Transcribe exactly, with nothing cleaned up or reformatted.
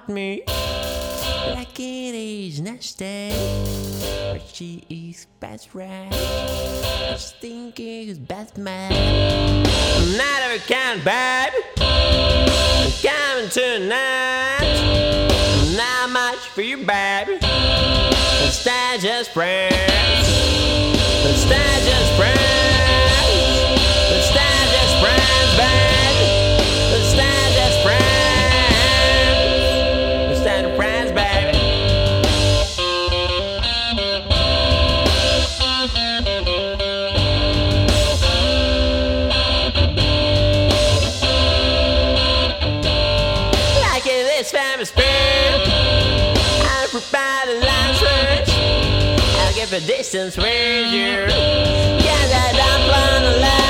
about me like it is nasty, but she is best friend. I just think it's best man. Not every kind, baby. Coming tonight. Not much for you, baby. Let's stay just friends. Let's stay just friends. Let's stay just friends, baby. Let's stay just friends. Let's stay just friends, baby. Like in this famous spring, I provide a line switch. I'll give a distance with you. Cause I don't plan to lie.